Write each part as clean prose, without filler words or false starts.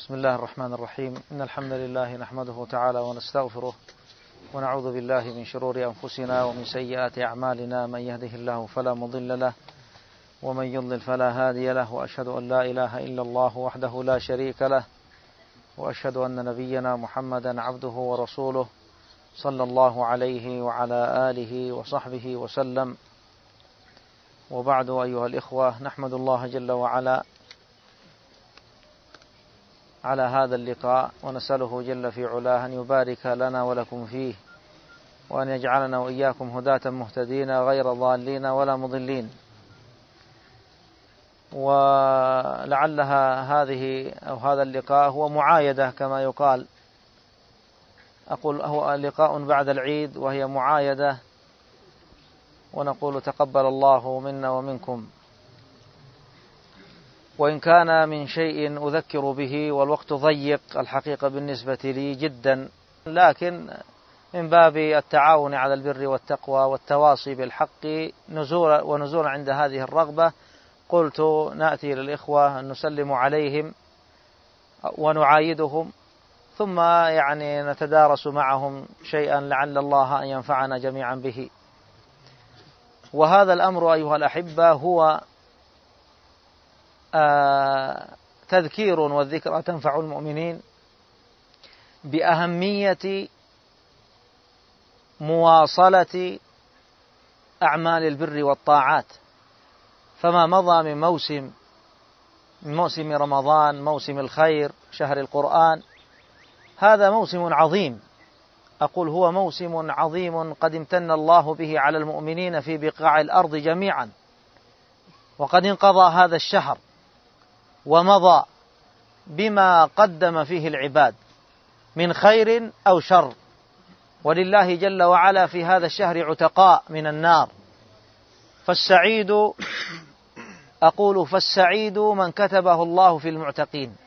بسم الله الرحمن الرحيم. إن الحمد لله نحمده تعالى ونستغفره ونعوذ بالله من شرور أنفسنا ومن سيئات أعمالنا. من يهده الله فلا مضل له ومن يضلل فلا هادي له، وأشهد أن لا إله إلا الله وحده لا شريك له، وأشهد أن نبينا محمدا عبده ورسوله صلى الله عليه وعلى آله وصحبه وسلم. وبعد، أيها الإخوة، نحمد الله جل وعلا على هذا اللقاء، ونسأله جل في علاه أن يبارك لنا ولكم فيه، وأن يجعلنا وإياكم هداة مهتدين غير ضالين ولا مضلين. ولعلها هذا اللقاء هو معايدة كما يقال، أقول هو لقاء بعد العيد وهي معايدة، ونقول تقبل الله منا ومنكم. وإن كان من شيء أذكر به والوقت ضيق الحقيقة بالنسبة لي جدا، لكن من باب التعاون على البر والتقوى والتواصي بالحق ونزولا عند هذه الرغبة، قلت نأتي للإخوة نسلم عليهم ونعايدهم، ثم نتدارس معهم شيئا لعل الله أن ينفعنا جميعا به. وهذا الأمر أيها الأحبة هو تذكير، والذكرى تنفع المؤمنين، بأهمية مواصلة أعمال البر والطاعات. فما مضى من موسم رمضان، موسم الخير، شهر القرآن، هذا موسم عظيم. أقول هو موسم عظيم قد امتن الله به على المؤمنين في بقاع الأرض جميعا، وقد انقضى هذا الشهر ومضى بما قدم فيه العباد من خير أو شر، ولله جل وعلا في هذا الشهر عتقاء من النار. فالسعيد من كتبه الله في المعتقين،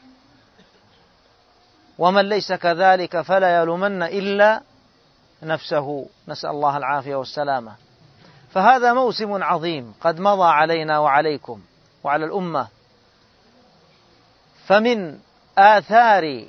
ومن ليس كذلك فلا يلومن إلا نفسه، نسأل الله العافية والسلامة. فهذا موسم عظيم قد مضى علينا وعليكم وعلى الأمة. فمن آثار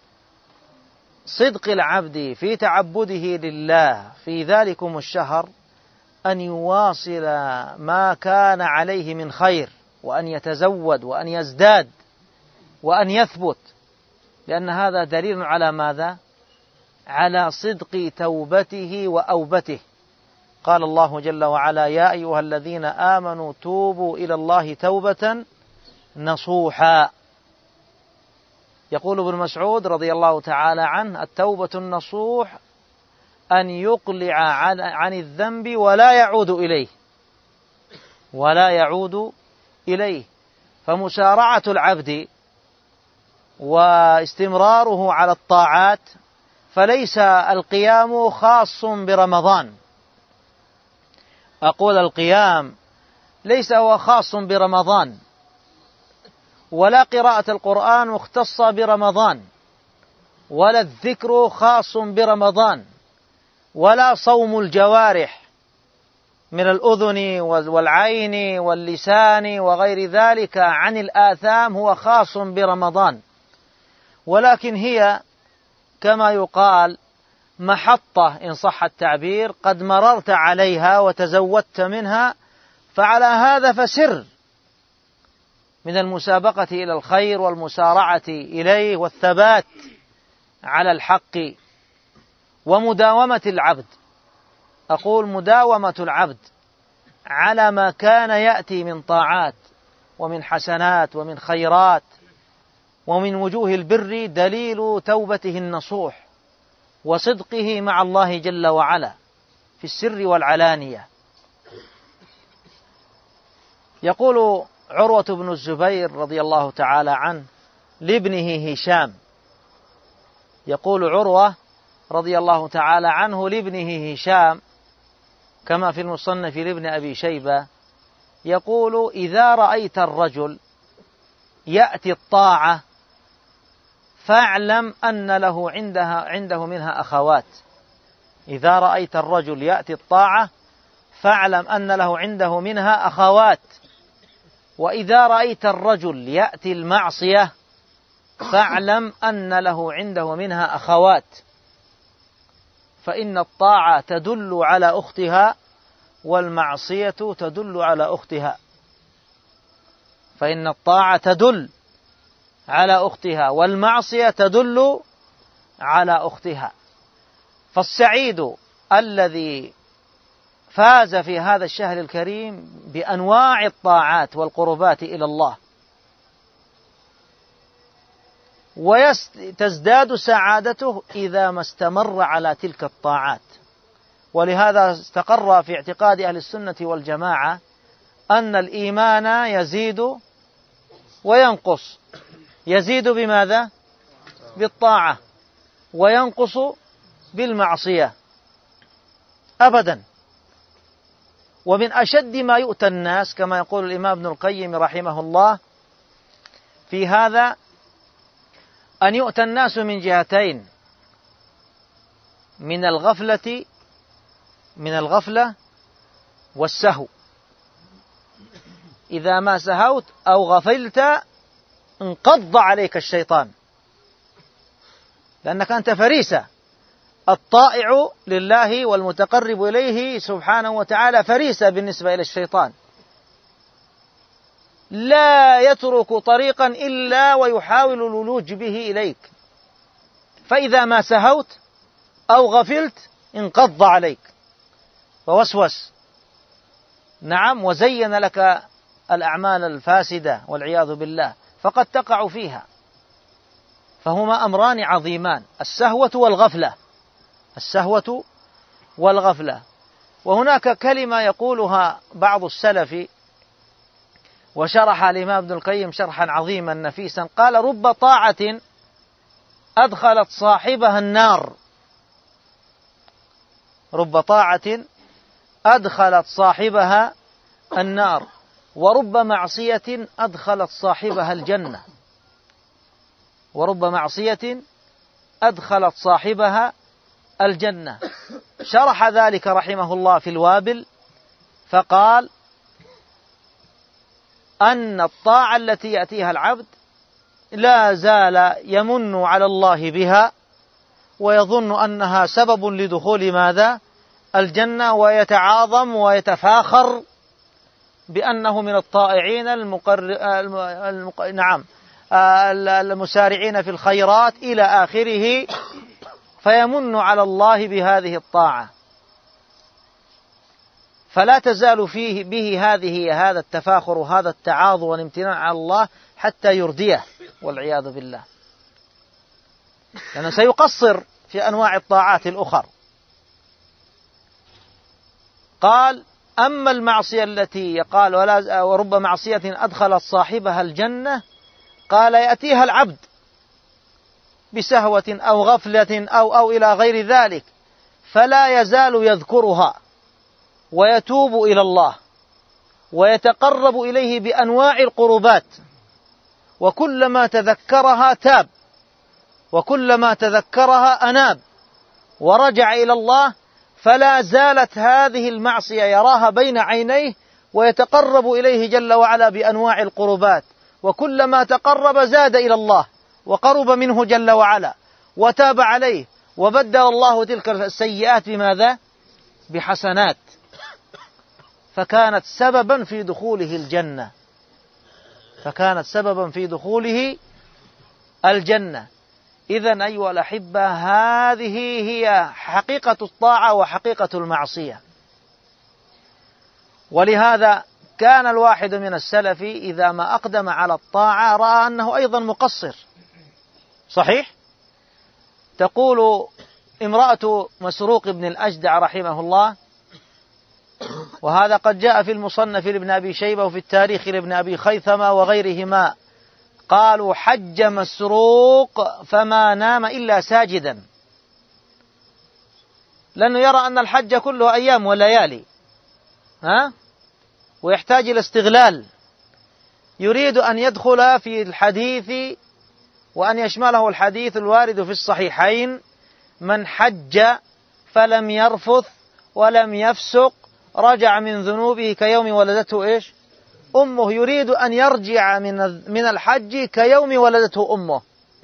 صدق العبد في تعبده لله في ذلكم الشهر أن يواصل ما كان عليه من خير، وأن يتزود وأن يزداد وأن يثبت، لأن هذا دليل على ماذا؟ على صدق توبته وأوبته. قال الله جل وعلا: يا أيها الذين آمنوا توبوا إلى الله توبة نصوحا. يقول ابن مسعود رضي الله تعالى عنه: التوبة النصوح أن يقلع عن الذنب ولا يعود إليه. فمسارعة العبد واستمراره على الطاعات، فليس القيام خاص برمضان. أقول القيام ليس هو خاص برمضان، ولا قراءة القرآن مختصة برمضان، ولا الذكر خاص برمضان، ولا صوم الجوارح من الأذن والعين واللسان وغير ذلك عن الآثام هو خاص برمضان، ولكن هي كما يقال محطة إن صح التعبير، قد مررت عليها وتزودت منها، فعلى هذا فسر من المسابقة إلى الخير والمسارعة إليه والثبات على الحق ومداومة العبد. أقول مداومة العبد على ما كان يأتي من طاعات ومن حسنات ومن خيرات ومن وجوه البر دليل توبته النصوح وصدقه مع الله جل وعلا في السر والعلانية. يقول عروة بن الزبير رضي الله تعالى عنه لابنه هشام، يقول عروة رضي الله تعالى عنه لابنه هشام كما في المصنف لابن أبي شيبة، يقول: إذا رأيت الرجل يأتي الطاعة فاعلم أن له عنده منها أخوات. إذا رأيت الرجل يأتي الطاعة فاعلم أن له عنده منها أخوات. وإذا رأيت الرجل يأتي المعصية فاعلم أن له عنده منها أخوات، فإن الطاعة تدل على أختها والمعصية تدل على أختها. فإن الطاعة تدل على أختها والمعصية تدل على أختها. فالسعيد الذي فاز في هذا الشهر الكريم بأنواع الطاعات والقربات إلى الله، وتزداد سعادته إذا ما استمر على تلك الطاعات. ولهذا استقر في اعتقاد أهل السنة والجماعة أن الإيمان يزيد وينقص. يزيد بماذا؟ بالطاعة، وينقص بالمعصية أبدا. ومن أشد ما يؤتى الناس كما يقول الإمام ابن القيم رحمه الله في هذا أن يؤتى الناس من جهتين: من الغفلة والسهو. إذا ما سهوت أو غفلت انقض عليك الشيطان، لأنك أنت فريسة. الطائع لله والمتقرب إليه سبحانه وتعالى فريسة بالنسبة إلى الشيطان، لا يترك طريقا إلا ويحاول الولوج به إليك. فإذا ما سهوت أو غفلت انقض عليك ووسوس، نعم، وزين لك الأعمال الفاسدة والعياذ بالله، فقد تقع فيها. فهما أمران عظيمان: السهوة والغفلة. السهوة والغفلة. وهناك كلمة يقولها بعض السلف وشرح الإمام ابن القيم شرحا عظيما نفيسا، قال: رب طاعة أدخلت صاحبها النار. رب طاعة أدخلت صاحبها النار، ورب معصية أدخلت صاحبها الجنة. ورب معصية أدخلت صاحبها الجنة. شرح ذلك رحمه الله في الوابل فقال: أن الطاعة التي يأتيها العبد لا زال يمن على الله بها ويظن أنها سبب لدخول ماذا؟ الجنة، ويتعاظم ويتفاخر بأنه من الطائعين المسارعين في الخيرات إلى آخره، فيمن على الله بهذه الطاعة. فلا تزال فيه به هذا التفاخر وهذا التعاظم والامتنان على الله حتى يرديه والعياذ بالله، لأنه سيقصر في أنواع الطاعات الأخرى. قال: أما المعصية التي قال ورب معصية أدخلت صاحبها الجنة، قال: يأتيها العبد بسهوة أو غفلة أو إلى غير ذلك، فلا يزال يذكرها ويتوب إلى الله ويتقرب إليه بأنواع القربات، وكلما تذكرها تاب، وكلما تذكرها أناب ورجع إلى الله، فلا زالت هذه المعصية يراها بين عينيه ويتقرب إليه جل وعلا بأنواع القربات، وكلما تقرب زاد إلى الله وقرب منه جل وعلا وتاب عليه، وبدل الله تلك السيئات بماذا؟ بحسنات، فكانت سببا في دخوله الجنة. فكانت سببا في دخوله الجنة. إذن أيها الأحبة، هذه هي حقيقة الطاعة وحقيقة المعصية. ولهذا كان الواحد من السلف إذا ما أقدم على الطاعة رأى أنه أيضا مقصر. صحيح؟ تقول امرأة مسروق بن الأجدع رحمه الله، وهذا قد جاء في المصنف لابن أبي شيبة وفي التاريخ لابن أبي خيثمة وغيرهما، قالوا: حج مسروق فما نام إلا ساجدا، لأنه يرى أن الحج كله أيام وليالي، ويحتاج إلى استغلال، يريد أن يدخل في الحديث وأن يشمله الحديث الوارد في الصحيحين: من حج فلم يرفث ولم يفسق رجع من ذنوبه كيوم ولدته أمه. يريد أن يرجع من الحج كيوم ولدته أمه،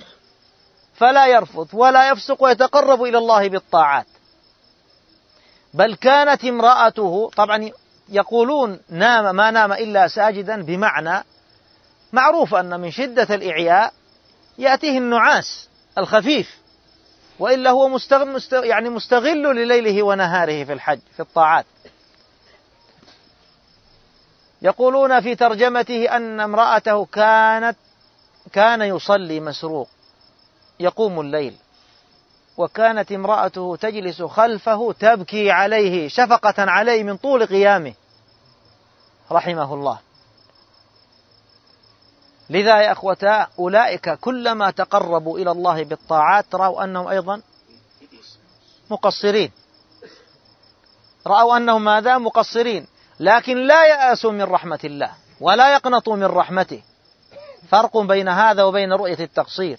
فلا يرفث ولا يفسق ويتقرب إلى الله بالطاعات. بل كانت امرأته، طبعا يقولون نام ما نام إلا ساجدا، بمعنى معروف أن من شدة الإعياء يأتيه النعاس الخفيف، وإلا هو مستغل لليله ونهاره في الحج في الطاعات. يقولون في ترجمته أن امرأته كان يصلي مسروق يقوم الليل، وكانت امرأته تجلس خلفه تبكي عليه شفقة عليه من طول قيامه رحمه الله. لذا يا أخوتا أولئك كلما تقربوا إلى الله بالطاعات رأوا أنهم أيضا مقصرين، رأوا أنهم ماذا؟ مقصرين، لكن لا يأسوا من رحمة الله ولا يقنطوا من رحمته. فرق بين هذا وبين رؤية التقصير.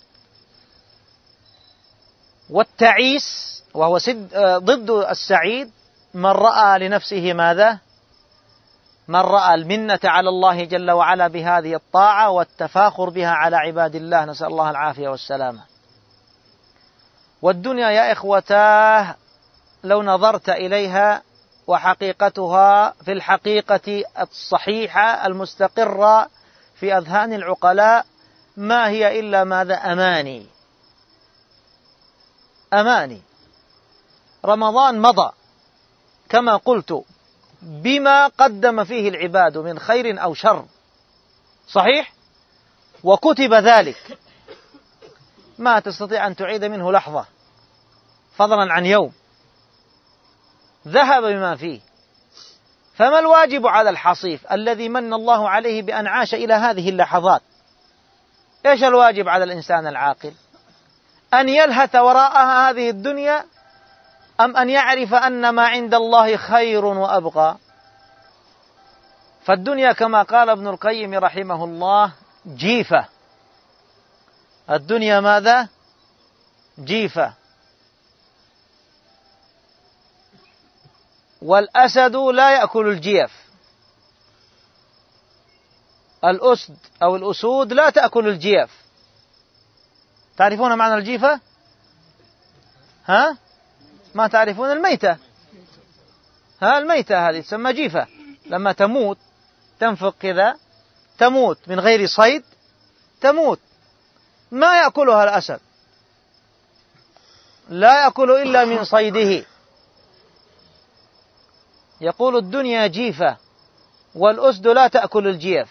والتعيس وهو ضد السعيد من رأى لنفسه ماذا؟ من رأى المنة على الله جل وعلا بهذه الطاعة والتفاخر بها على عباد الله، نسأل الله العافية والسلامة. والدنيا يا إخوتاه لو نظرت إليها وحقيقتها في الحقيقة الصحيحة المستقرة في أذهان العقلاء ما هي إلا ماذا؟ أماني. أماني. رمضان مضى كما قلت بما قدم فيه العباد من خير أو شر، صحيح؟ وكتب ذلك، ما تستطيع أن تعيد منه لحظة فضلا عن يوم، ذهب بما فيه. فما الواجب على الحصيف الذي من الله عليه بأن عاش إلى هذه اللحظات؟ إيش الواجب على الإنسان العاقل؟ أن يلهث وراءها هذه الدنيا، أم أن يعرف أن ما عند الله خير وأبقى؟ فالدنيا كما قال ابن القيم رحمه الله جيفة. الدنيا ماذا؟ جيفة. والأسد لا يأكل الجيف. الأسد أو الأسود لا تأكل الجيف. تعرفون معنى الجيفة؟ ها؟ ما تعرفون الميتة؟ ها، الميتة هذه تسمى جيفة، لما تموت تنفق كذا تموت من غير صيد، تموت. ما يأكلها الأسد، لا يأكل إلا من صيده. يقول الدنيا جيفة والأسد لا تأكل الجيف.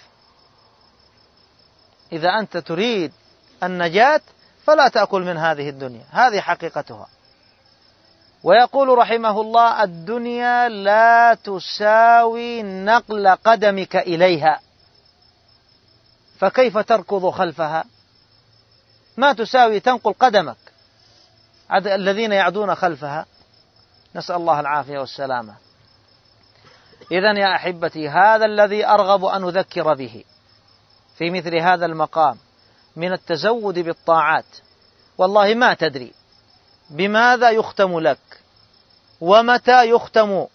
إذا أنت تريد النجاة فلا تأكل من هذه الدنيا، هذه حقيقتها. ويقول رحمه الله الدنيا لا تساوي نقل قدمك إليها، فكيف تركض خلفها؟ ما تساوي تنقل قدمك الذين يعدون خلفها، نسأل الله العافية والسلامة. إذن يا أحبتي هذا الذي أرغب أن أذكر به في مثل هذا المقام من التزود بالطاعات. والله ما تدري بماذا يختم لك ومتى يختم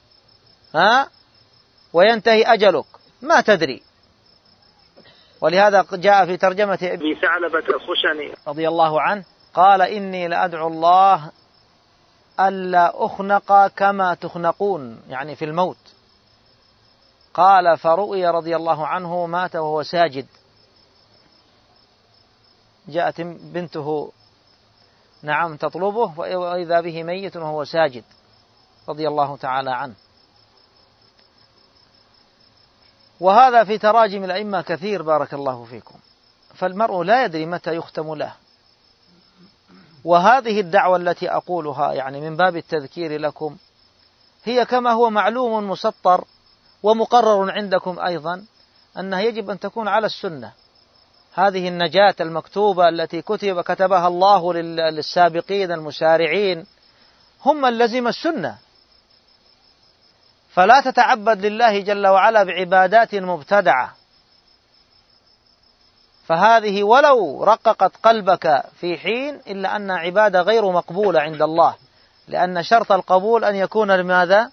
وينتهي أجلك، ما تدري. ولهذا جاء في ترجمة ابي ثعلبة الخشني رضي الله عنه قال إني لأدعو الله ألا أخنق كما تخنقون، يعني في الموت. قال فرؤي رضي الله عنه مات وهو ساجد، جاءت بنته نعم تطلبه وإذا به ميت وهو ساجد رضي الله تعالى عنه. وهذا في تراجم الأئمة كثير بارك الله فيكم. فالمرء لا يدري متى يختم له. وهذه الدعوة التي أقولها يعني من باب التذكير لكم هي كما هو معلوم مسطر ومقرر عندكم أيضا أنها يجب أن تكون على السنة. هذه النجاة المكتوبة التي كتبها الله للسابقين المسارعين هم من لزم السنة، فلا تتعبد لله جل وعلا بعبادات مبتدعة، فهذه ولو رققت قلبك في حين إلا أن عبادة غير مقبولة عند الله، لأن شرط القبول أن يكون لماذا؟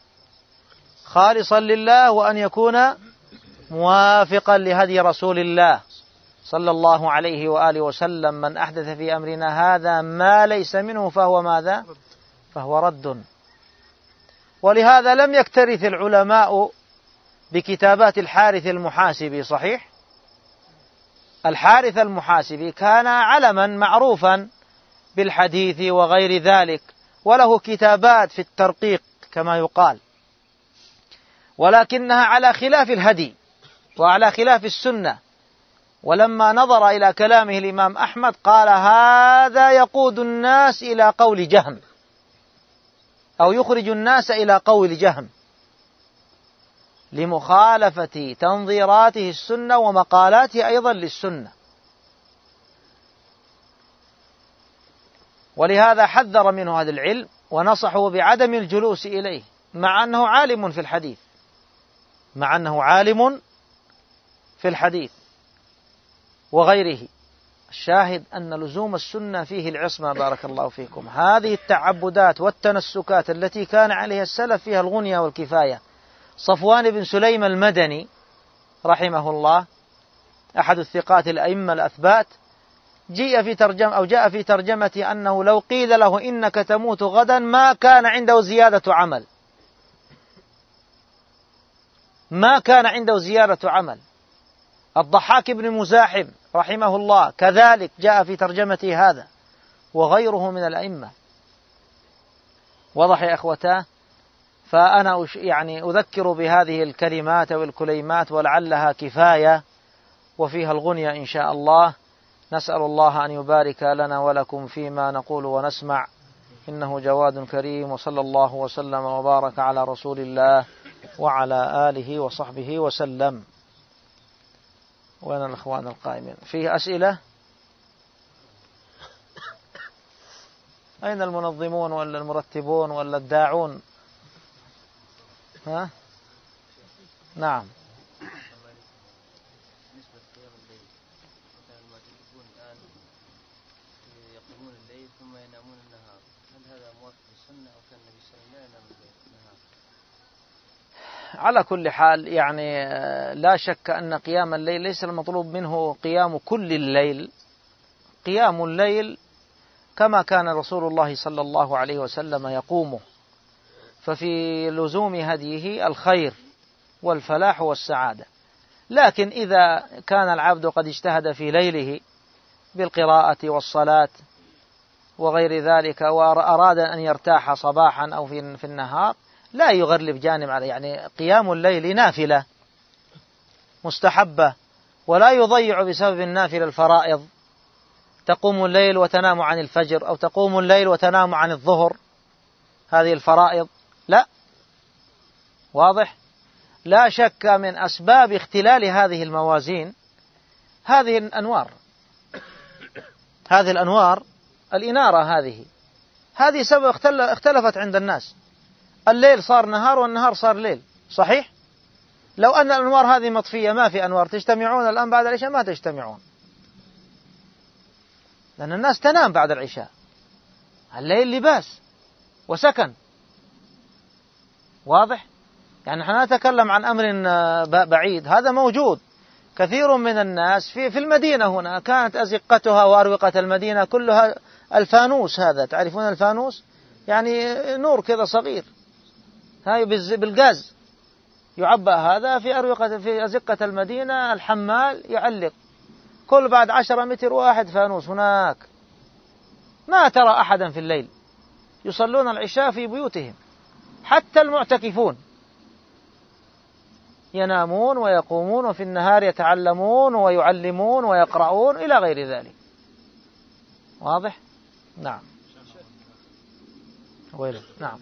خالصا لله، وأن يكون موافقا لهدي رسول الله صلى الله عليه وآله وسلم: من أحدث في أمرنا هذا ما ليس منه فهو ماذا؟ فهو رد. ولهذا لم يكترث العلماء بكتابات الحارث المحاسبي. صحيح؟ الحارث المحاسبي كان علما معروفا بالحديث وغير ذلك، وله كتابات في الترقيق كما يقال، ولكنها على خلاف الهدي وعلى خلاف السنة. ولما نظر إلى كلامه الإمام أحمد قال: هذا يقود الناس إلى قول جهم، أو يخرج الناس إلى قول جهم، لمخالفة تنظيراته السنة ومقالاته أيضا للسنة. ولهذا حذر منه هذا العلم ونصحه بعدم الجلوس إليه، مع أنه عالم في الحديث، مع أنه عالم في الحديث وغيره. الشاهد أن لزوم السنة فيه العصمة. بارك الله فيكم. هذه التعبدات والتنسكات التي كان عليها السلف فيها الغنية والكفاية. صفوان بن سليم المدني رحمه الله، أحد الثقات الأئمة الأثبات، جاء في ترجمة أنه لو قيل له إنك تموت غدا ما كان عنده زيادة عمل، ما كان عنده زيادة عمل. الضحاك بن مزاحم رحمه الله كذلك جاء في ترجمته هذا، وغيره من الأئمة. وضح يا أخوتاه؟ فأنا أذكر بهذه الكلمات والكليمات، ولعلها كفاية وفيها الغنية إن شاء الله. نسأل الله أن يبارك لنا ولكم فيما نقول ونسمع، إنه جواد كريم. وصلى الله وسلم وبارك على رسول الله وعلى آله وصحبه وسلم. وين الأخوان القائمين؟ فيه أسئلة؟ أين المنظمون ولا المرتبون ولا الداعون؟ ها؟ نعم. يقومون الليل ثم ينامون النهار، هل هذا موافق للسنة أو كان النبي صلى الله عليه وسلم لا ينام النهار؟ على كل حال لا شك أن قيام الليل ليس المطلوب منه قيام كل الليل. قيام الليل كما كان رسول الله صلى الله عليه وسلم يقومه، ففي لزوم هديه الخير والفلاح والسعادة. لكن إذا كان العبد قد اجتهد في ليله بالقراءة والصلاة وغير ذلك، وأراد أن يرتاح صباحا أو في النهار، لا يغلب جانب عليه. قيام الليل نافلة مستحبة، ولا يضيع بسبب النافلة الفرائض. تقوم الليل وتنام عن الفجر، أو تقوم الليل وتنام عن الظهر، هذه الفرائض لا. واضح؟ لا شك من أسباب اختلال هذه الموازين هذه الأنوار، الإنارة هذه سبب اختلفت عند الناس. الليل صار نهار والنهار صار ليل. صحيح؟ لو أن الأنوار هذه مطفية، ما في أنوار، تجتمعون الآن بعد العشاء؟ ما تجتمعون، لأن الناس تنام بعد العشاء. الليل لباس وسكن. واضح؟ نحن نتكلم عن أمر بعيد، هذا موجود. كثير من الناس في المدينة هنا كانت أزقتها وأروقة المدينة كلها الفانوس. هذا تعرفون الفانوس؟ نور كذا صغير، هاي بالغاز يعبأ. هذا في أزقة المدينة، الحمال يعلق كل بعد 10 متر واحد فانوس هناك. ما ترى أحدا في الليل، يصلون العشاء في بيوتهم. حتى المعتكفون ينامون ويقومون، وفي النهار يتعلمون ويعلمون ويقرؤون إلى غير ذلك. واضح؟ نعم. نعم.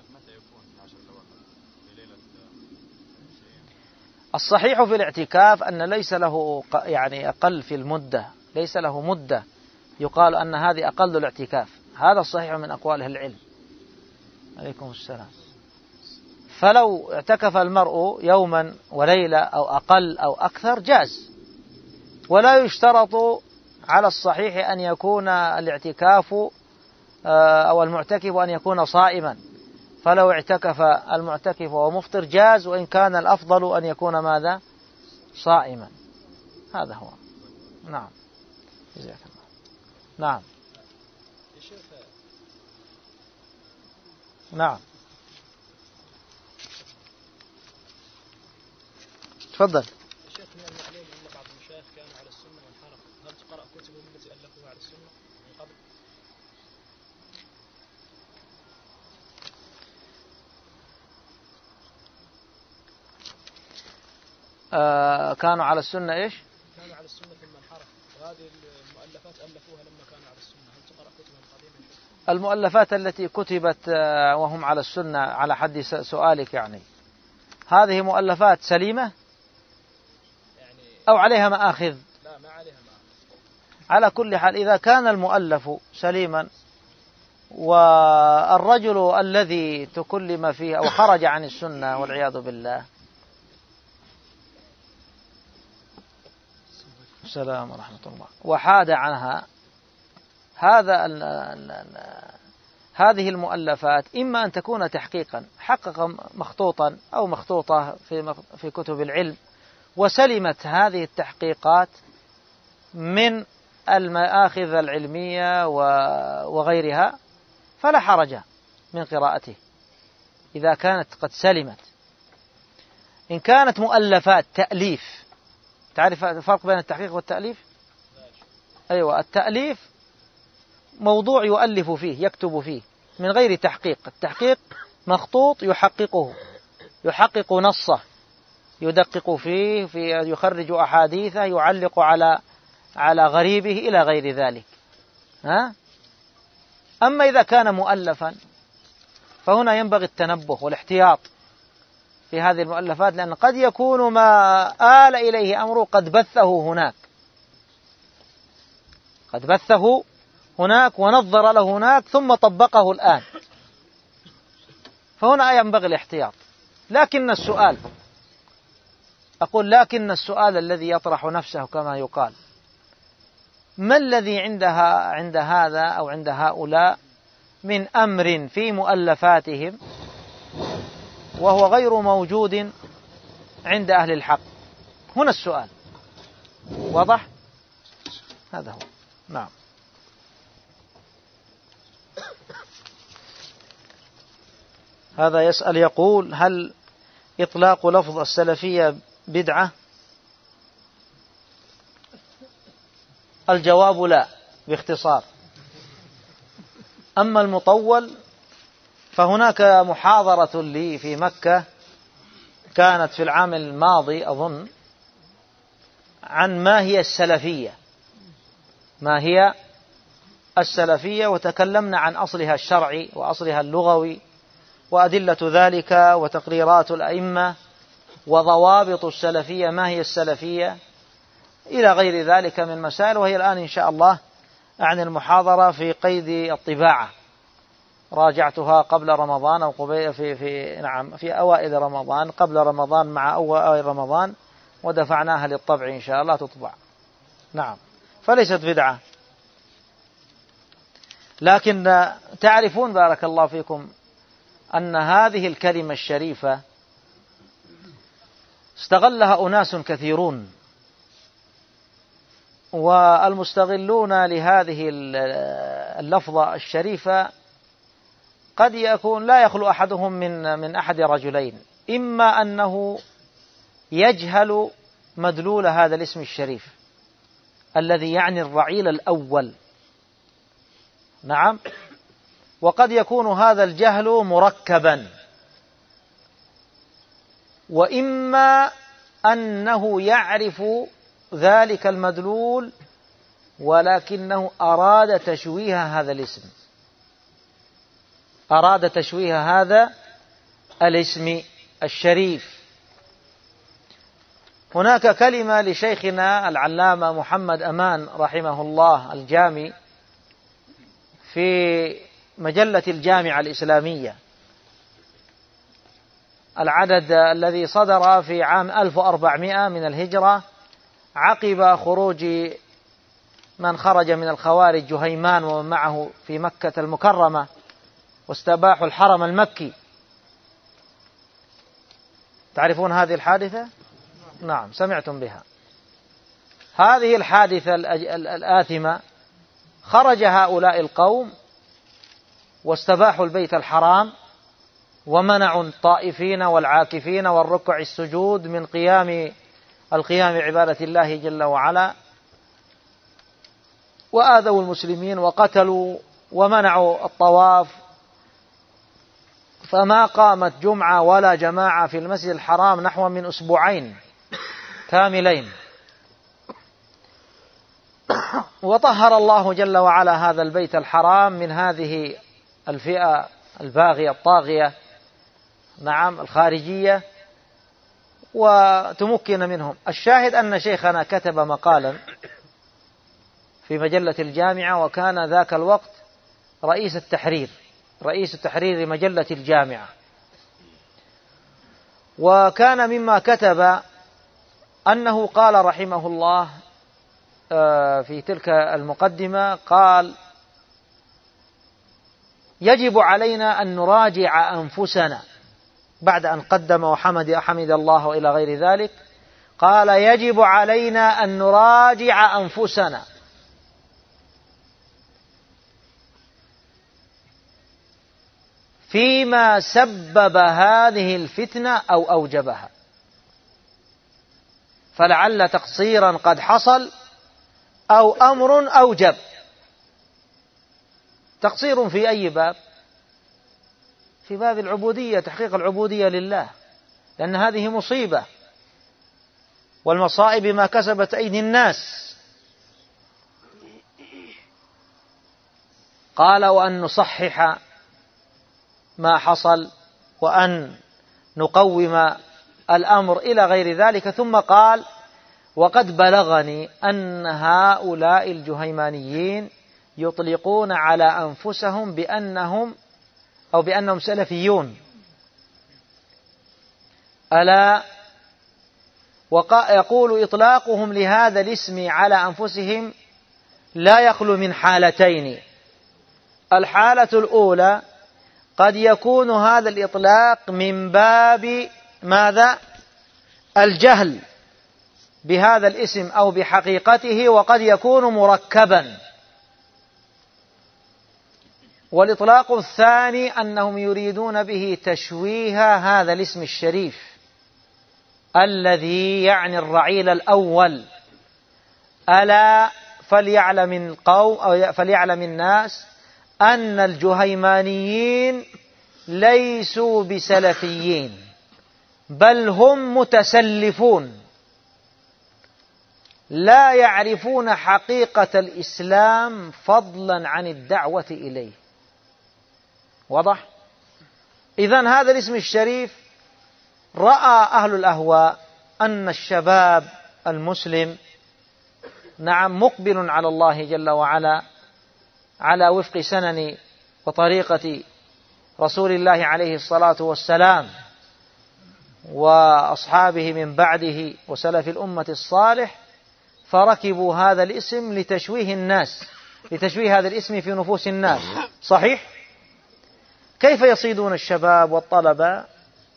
الصحيح في الاعتكاف أن ليس له أقل في المدة، ليس له مدة يقال أن هذه أقل الاعتكاف. هذا الصحيح من أقوال أهل العلم. عليكم السلام. فلو اعتكف المرء يوما وليلة أو أقل أو أكثر جاز، ولا يشترط على الصحيح أن يكون الاعتكاف أو المعتكف أن يكون صائما. فلو اعتكف المعتكف ومفطر جاز، وإن كان الأفضل أن يكون ماذا؟ صائما. هذا هو. نعم جزاك الله. نعم نعم تفضل. شيخ، من المعلوم أن بعض المشايخ كانوا على السنة وانحرفوا، هل تقرأ كتبهم التي ألفوها على السنة من قبل؟ كانوا على السنة إيش؟ كانوا على السنة ثم انحرفوا، وهذه المؤلفات ألفوها لما كانوا على السنة، هل تقرأ كتبهم قديما؟ المؤلفات التي كتبت وهم على السنة على حد سؤالك يعني، هذه مؤلفات سليمة يعني أو عليها مآخذ؟ لا، ما عليها مآخذ. على كل حال إذا كان المؤلف سليما والرجل الذي تكلم فيه أو خرج عن السنة والعياذ بالله، السلام ورحمة الله، وحاد عنها، هذه المؤلفات إما أن تكون تحقيقا، حقق مخطوطا أو مخطوطة في كتب العلم وسلمت هذه التحقيقات من المآخذ العلمية وغيرها، فلا حرج من قراءته إذا كانت قد سلمت. إن كانت مؤلفات تأليف، تعرف الفرق بين التحقيق والتأليف؟ أيوة، التأليف موضوع يؤلف فيه، يكتب فيه من غير تحقيق. التحقيق مخطوط يحقق نصه، يدقق فيه، يخرج أحاديثه، يعلق على غريبه إلى غير ذلك. أما إذا كان مؤلفا فهنا ينبغي التنبه والاحتياط في هذه المؤلفات، لأن قد يكون ما آل إليه أمره قد بثه هناك ونظر له هناك ثم طبقه الآن، فهنا ينبغي الاحتياط. لكن السؤال الذي يطرح نفسه كما يقال، ما الذي عند هذا أو عند هؤلاء من أمر في مؤلفاتهم وهو غير موجود عند أهل الحق؟ هنا السؤال واضح؟ هذا هو. نعم. هذا يسأل يقول: هل إطلاق لفظ السلفية بدعة؟ الجواب لا باختصار. أما المطول فهناك محاضرة لي في مكة كانت في العام الماضي أظن عن ما هي السلفية، وتكلمنا عن أصلها الشرعي وأصلها اللغوي وأدلة ذلك وتقريرات الأئمة وضوابط السلفية، ما هي السلفية إلى غير ذلك من مسائل. وهي الآن إن شاء الله عن المحاضرة في قيد الطباعة، راجعتها قبل رمضان أو في أوائل رمضان، قبل رمضان مع أوائل رمضان، ودفعناها للطبع إن شاء الله تطبع. نعم، فليست بدعة. لكن تعرفون بارك الله فيكم أن هذه الكلمة الشريفة استغلها أناس كثيرون، والمستغلون لهذه اللفظة الشريفة قد يكون لا يخلو أحدهم من أحد رجلين: إما أنه يجهل مدلول هذا الاسم الشريف الذي يعني الرعيل الأول، نعم، وقد يكون هذا الجهل مركبا، وإما أنه يعرف ذلك المدلول ولكنه أراد تشويه هذا الاسم، أراد تشويه هذا الاسم الشريف. هناك كلمة لشيخنا العلامة محمد أمان رحمه الله الجامي في مجلة الجامعة الإسلامية، العدد الذي صدر في عام 1400 من الهجرة عقب خروج من خرج من الخوارج جهيمان ومن معه في مكة المكرمة واستباحوا الحرم المكي. تعرفون هذه الحادثة؟ نعم، سمعتم بها. هذه الحادثة الآثمة خرج هؤلاء القوم واستباحوا البيت الحرام ومنعوا الطائفين والعاكفين والركع السجود من القيام بعبادة الله جل وعلا، وآذوا المسلمين وقتلوا ومنعوا الطواف، فما قامت جمعة ولا جماعة في المسجد الحرام نحو من أسبوعين كاملين. وطهر الله جل وعلا هذا البيت الحرام من هذه الفئة الباغية الطاغية، نعم، الخارجية، وتمكن منهم. الشاهد أن شيخنا كتب مقالا في مجلة الجامعة، وكان ذاك الوقت رئيس التحرير مجلة الجامعة، وكان مما كتب أنه قال رحمه الله في تلك المقدمة، قال: يجب علينا أن نراجع أنفسنا بعد أن قدم وحمد الله وإلى غير ذلك. قال: يجب علينا أن نراجع أنفسنا فيما سبب هذه الفتنة أو أوجبها، فلعل تقصيرا قد حصل أو أمر أوجب. تقصير في أي باب؟ في باب العبودية، تحقيق العبودية لله، لأن هذه مصيبة، والمصائب ما كسبت أيدي الناس. قال: وأن نصحح ما حصل وأن نقوم الأمر إلى غير ذلك. ثم قال: وقد بلغني أن هؤلاء الجهيمانيين يطلقون على أنفسهم بأنهم سلفيون. ألا يقول إطلاقهم لهذا الاسم على أنفسهم لا يخلو من حالتين. الحالة الأولى قد يكون هذا الإطلاق من باب ماذا؟ الجهل بهذا الاسم أو بحقيقته، وقد يكون مركبا. والإطلاق الثاني أنهم يريدون به تشويه هذا الاسم الشريف الذي يعني الرعيل الأول. ألا فليعلم الناس أن الجهيمانيين ليسوا بسلفيين، بل هم متسلفون لا يعرفون حقيقة الإسلام فضلا عن الدعوة إليه. واضح؟ إذن هذا الاسم الشريف رأى أهل الأهواء أن الشباب المسلم نعم مقبل على الله جل وعلا على وفق سنن وطريقة رسول الله عليه الصلاة والسلام وأصحابه من بعده وسلف الأمة الصالح، فركبوا هذا الاسم لتشويه الناس، لتشويه هذا الاسم في نفوس الناس. صحيح؟ كيف يصيدون الشباب والطلبة؟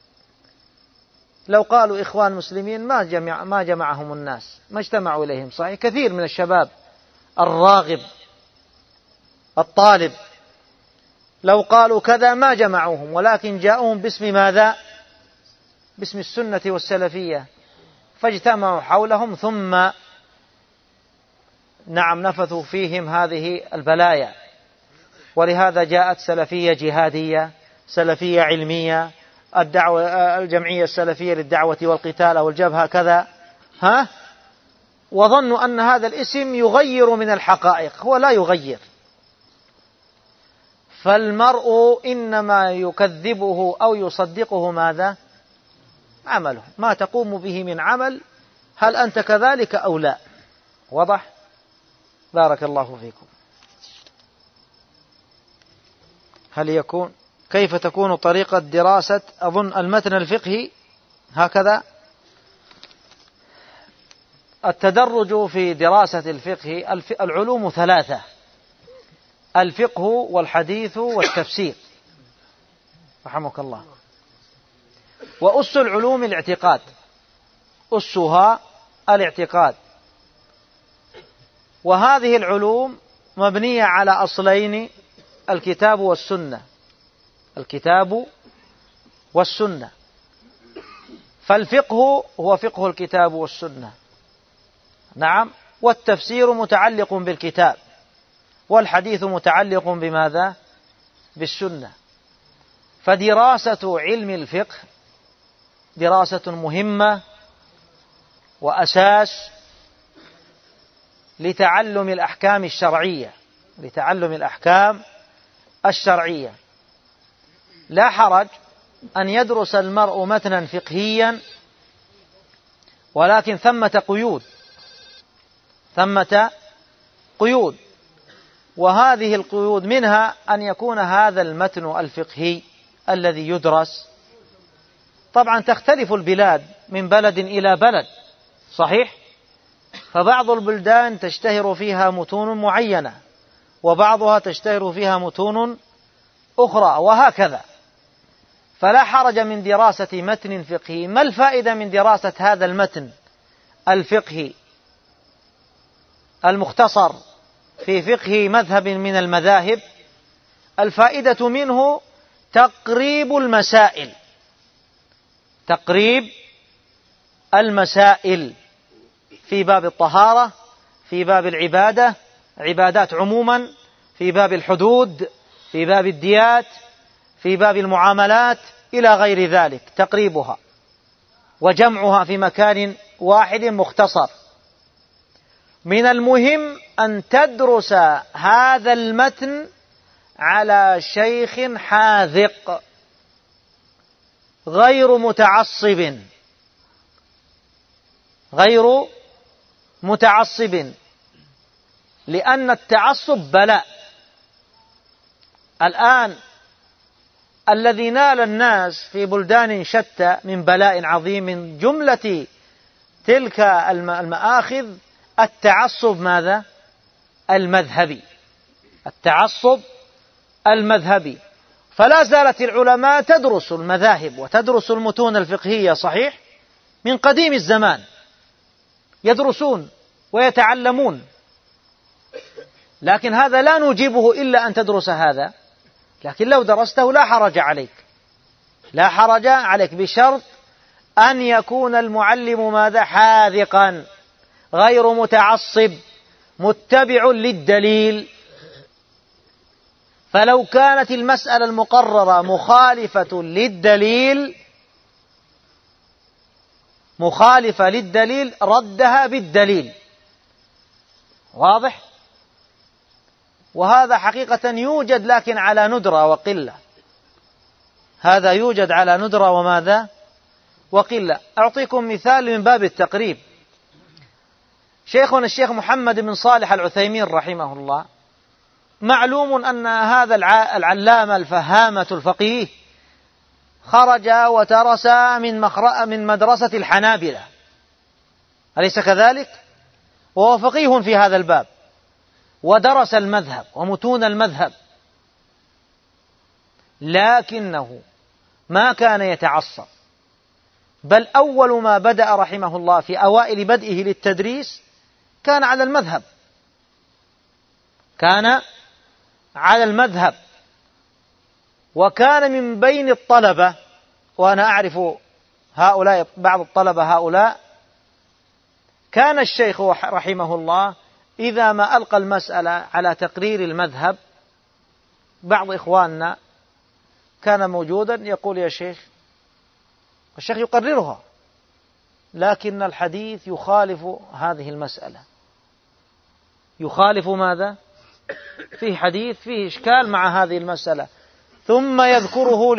لو قالوا إخوان مسلمين ما جمعهم الناس، ما اجتمعوا إليهم. صحيح؟ كثير من الشباب الراغب الطالب لو قالوا كذا ما جمعوهم، ولكن جاءوهم باسم ماذا؟ باسم السنة والسلفية، فاجتمعوا حولهم ثم نعم نفثوا فيهم هذه البلايا. ولهذا جاءت سلفية جهادية، سلفية علمية، الجمعية السلفية للدعوة والقتال أو الجبهة كذا، وظنوا أن هذا الاسم يغير من الحقائق. هو لا يغير. فالمرء إنما يكذبه أو يصدقه ماذا؟ عمله، ما تقوم به من عمل، هل أنت كذلك أو لا؟ واضح؟ بارك الله فيكم. كيف تكون طريقة دراسة أظن المتن الفقهي هكذا؟ التدرج في دراسة الفقه، العلوم ثلاثة: الفقه والحديث والتفسير رحمك الله. وأس العلوم الاعتقاد، أسها الاعتقاد، وهذه العلوم مبنية على أصلين: الكتاب والسنة. الكتاب والسنة. فالفقه هو فقه الكتاب والسنة، نعم، والتفسير متعلق بالكتاب، والحديث متعلق بماذا؟ بالسنة. فدراسة علم الفقه دراسة مهمة وأساس لتعلم الأحكام الشرعية، لا حرج أن يدرس المرء متنا فقهيا، ولكن ثمة قيود، وهذه القيود منها أن يكون هذا المتن الفقهي الذي يدرس، طبعا تختلف البلاد من بلد إلى بلد، صحيح؟ فبعض البلدان تشتهر فيها متون معينة، وبعضها تشتهر فيها متون أخرى، وهكذا. فلا حرج من دراسة متن فقهي. ما الفائدة من دراسة هذا المتن الفقهي المختصر في فقه مذهب من المذاهب؟ الفائدة منه تقريب المسائل في باب الطهارة، في باب العبادة، عبادات عموما، في باب الحدود، في باب الديات، في باب المعاملات، إلى غير ذلك، تقريبها وجمعها في مكان واحد مختصر. من المهم أن تدرس هذا المتن على شيخ حاذق غير متعصب، لأن التعصب بلاء. الآن الذي نال الناس في بلدان شتى من بلاء عظيم، من جملة تلك المآخذ التعصب ماذا؟ المذهبي. فلا زالت العلماء تدرس المذاهب وتدرس المتون الفقهية، صحيح، من قديم الزمان، يدرسون ويتعلمون، لكن هذا لا نجيبه إلا أن تدرس هذا. لكن لو درسته لا حرج عليك، بشرط أن يكون المعلم ماذا؟ حاذقا غير متعصب، متبع للدليل. فلو كانت المسألة المقررة مخالفة للدليل ردها بالدليل، واضح؟ وهذا حقيقة يوجد، لكن على ندرة وقلة. هذا يوجد على ندرة وماذا؟ وقلة. أعطيكم مثال من باب التقريب. شيخنا الشيخ محمد بن صالح العثيمين رحمه الله، معلوم أن هذا العلامة الفهامة الفقيه خرج ودرس من مدرسة الحنابلة، أليس كذلك؟ وهو فقيه في هذا الباب، ودرس المذهب ومتون المذهب، لكنه ما كان يتعصب، بل أول ما بدأ رحمه الله في أوائل بدئه للتدريس كان على المذهب، وكان من بين الطلبة، وأنا أعرف هؤلاء بعض الطلبة هؤلاء، كان الشيخ رحمه الله إذا ما ألقى المسألة على تقرير المذهب، بعض إخواننا كان موجودا يقول: يا شيخ، الشيخ يقررها، لكن الحديث يخالف هذه المسألة، يخالف ماذا؟ فيه حديث فيه إشكال مع هذه المسألة، ثم يذكره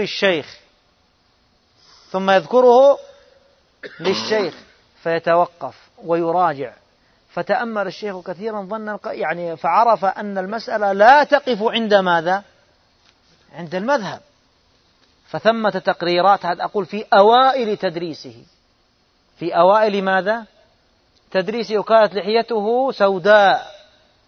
للشيخ فيتوقف ويراجع. فتأمل الشيخ كثيرا، ظنا فعرف أن المسألة لا تقف عند ماذا؟ عند المذهب. فثمة تقريرات، هذا أقول في أوائل تدريسه، في أوائل ماذا؟ تدريسه، وكانت لحيته سوداء.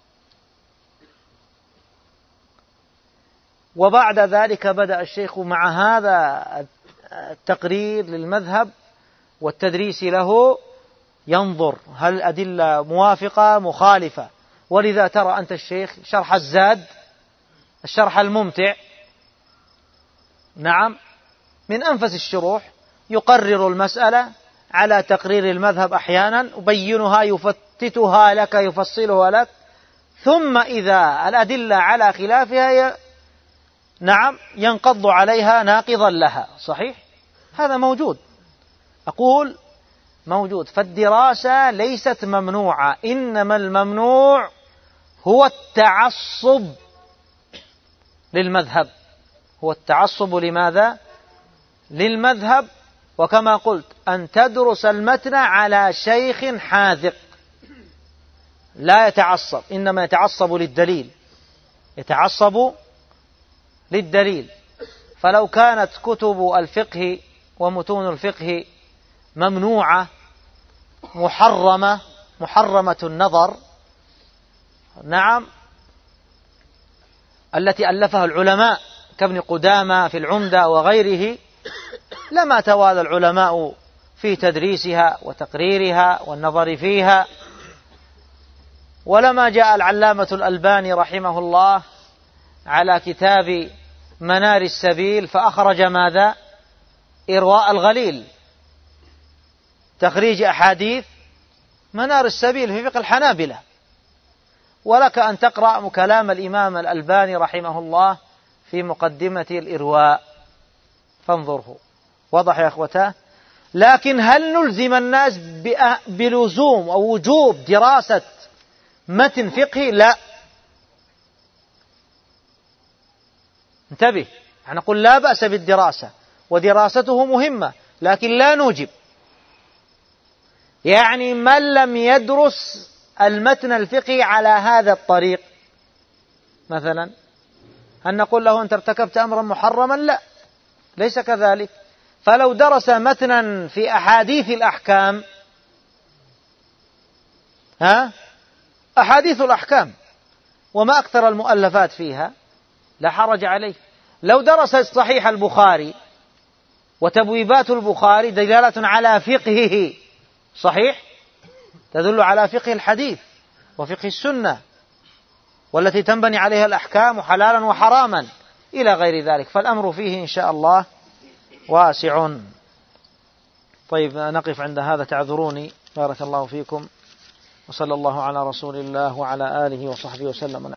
وبعد ذلك بدأ الشيخ مع هذا التقرير للمذهب والتدريس له ينظر هل الأدلة موافقة مخالفة، ولذا ترى أنت الشيخ شرح الزاد، الشرح الممتع، نعم، من أنفس الشروح، يقرر المسألة على تقرير المذهب أحيانا، يبينها، يفتتها لك، يفصلها لك، ثم إذا الأدلة على خلافها نعم ينقض عليها ناقضا لها. صحيح؟ هذا موجود، أقول موجود. فالدراسة ليست ممنوعة، إنما الممنوع هو التعصب للمذهب. هو التعصب لماذا؟ للمذهب. وكما قلت أن تدرس المتن على شيخ حاذق لا يتعصب، إنما يتعصب للدليل، يتعصب للدليل. فلو كانت كتب الفقه ومتون الفقه ممنوعة محرمة النظر، نعم، التي ألفها العلماء كابن قدامة في العمدة وغيره، لما توالى العلماء في تدريسها وتقريرها والنظر فيها، ولما جاء العلامة الألباني رحمه الله على كتاب منار السبيل فأخرج ماذا؟ إرواء الغليل، تخريج أحاديث منار السبيل في فقه الحنابلة. ولك أن تقرأ كلام الإمام الألباني رحمه الله في مقدمة الإرواء فانظره. واضح يا أخوتاه؟ لكن هل نلزم الناس بلزوم أو وجوب دراسة متن فقهي؟ لا. انتبه، نقول لا بأس بالدراسة ودراسته مهمة، لكن لا نوجب. يعني من لم يدرس المتن الفقهي على هذا الطريق مثلا، هل نقول له أنت ارتكبت أمرا محرما؟ لا، ليس كذلك. فلو درس متنا في أحاديث الأحكام، أحاديث الأحكام وما أكثر المؤلفات فيها، لا حرج عليه. لو درس صحيح البخاري وتبويبات البخاري دلالة على فقهه، صحيح، تدل على فقه الحديث وفقه السنة والتي تنبني عليها الأحكام حلالا وحراما إلى غير ذلك، فالأمر فيه إن شاء الله واسع. طيب نقف عند هذا، تعذروني، بارك الله فيكم، وصلى الله على رسول الله وعلى آله وصحبه وسلم.